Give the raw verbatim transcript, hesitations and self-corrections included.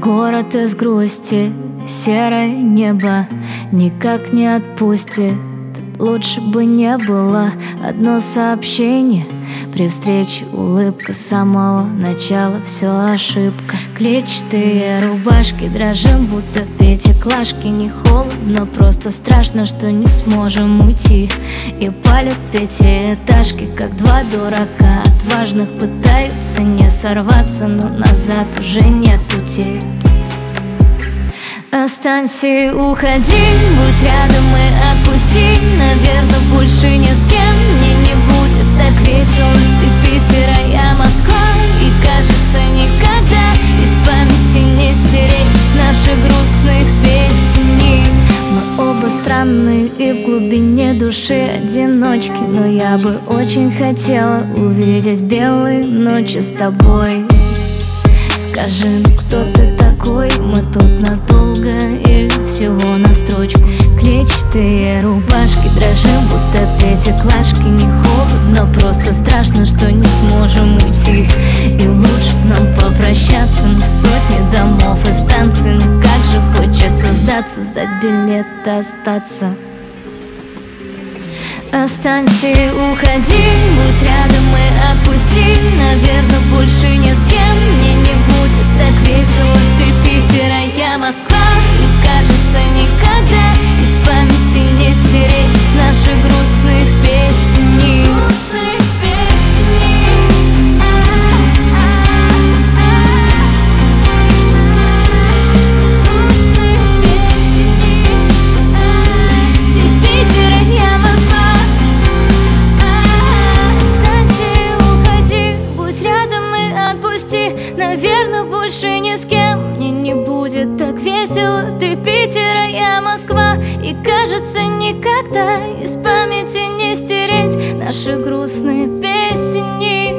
Город из грусти, серое небо никак не отпустит. Лучше бы не было одно сообщение. При встрече улыбка, с самого начала все ошибка. Клетчатые рубашки, дрожим, будто пятиклашки. Не холодно, просто страшно, что не сможем уйти. И палят пятиэтажки, как два дурака. Отважных пытаются не сорваться, но назад уже нет пути. Останься и уходи, будь рядом и отпусти. Наверное, больше ни с кем мне не будет так весело. Ты Питер, а я Москва, и кажется, никогда из памяти не стереть наших грустных песней. Мы оба странные и в глубине души одиночки, но я бы очень хотела увидеть белые ночи с тобой. Скажи, ну кто ты такой? Мы тут надолго или всего на строчку? Клетчатые рубашки, дрожим, будто пятиклашки. Не холодно, просто страшно, что не сможем уйти. И лучше б нам попрощаться на сотни домов и станций. Ну как же хочется сдаться, сдать билет, остаться. Останься и уходи, будь рядом и отпусти. Наверное, больше ни с кем мне не будет так весело. Ты Питер, а я Москва, и кажется, никогда из памяти не стереть наших грустных песней. Грустных песней. Грустных песней. Ты Питер, а я Москва. Наверное, больше ни с кем мне не будет так весело. Ты Питер, а я Москва, и кажется, никогда из памяти не стереть наши грустные песни.